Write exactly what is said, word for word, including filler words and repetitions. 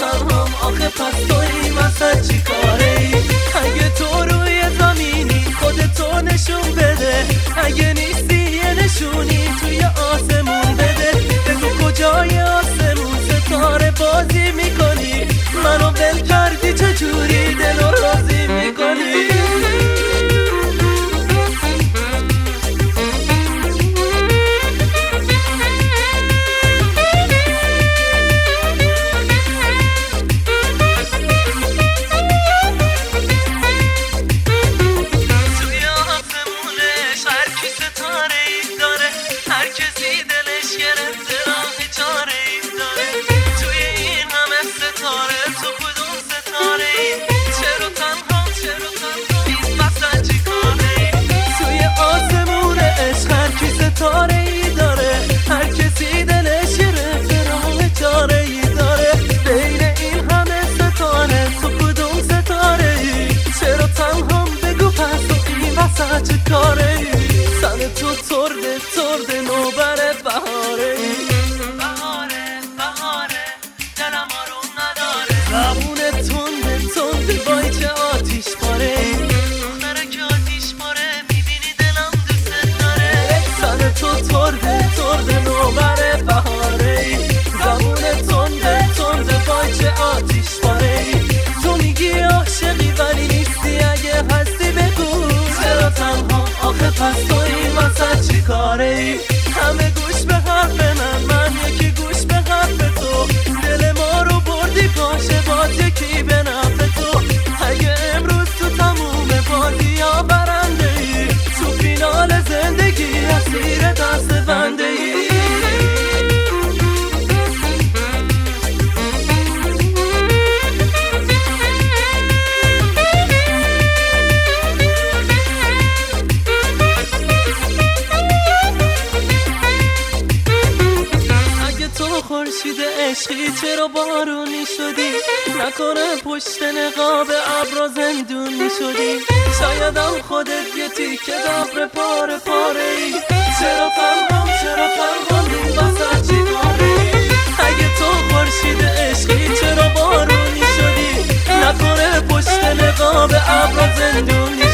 تنهام آخه پس توی وسط چی کاره ای؟ اگه تو روی زمینی خودتو نشون بده، اگه نیستی یه نشونی توی آسمون بده. بگو کجای آسمون ستاره بازی میکنی، منو ول کردی چجوری دلو راضی میکنی؟ ستاره ای داره هر کسی دلش یه رفراه چاره ای داره. بین این همه ستاره تو کدوم ستاره ای؟ چرا تنهام بگو پس تو این وسط چه کاره ای؟ سن تو ترده ترده نوبر بهاره ای. بهاره بهاره دلم آروم نداره، زبونه تنده تنده وای چه آتیش پاره ای. تو ترده ترده نوبر بهاره ای، زبونه تنده تنده وای چه آتیش پاره ای. تو میگی عاشقی ولی نیستی، اگه هستی بگو چرا تنها آخه پس تو این وسط چی کاره ای؟ همه گوش به حرف من، من یکی گوش به حرف تو. دل ما رو بردی باشه باز یکی به نفع تو. اگه امروز تو تموم بازی یا برنده ای، تو فینال زندگی اسیر دست بنده ای. اگه تو خورشید عشقی چرا بارونی شدی؟ نکنه پشت نقاب ابرا زندونی شدی؟ شایدم خودت یه تیکه دبر پاره پاره ای. چرا تنهام چرا تنهام این وسط چی کاره ای؟ اگه تو خورشید عشقی چرا بارونی شدی؟ نکنه پشت نقاب ابرا زندونی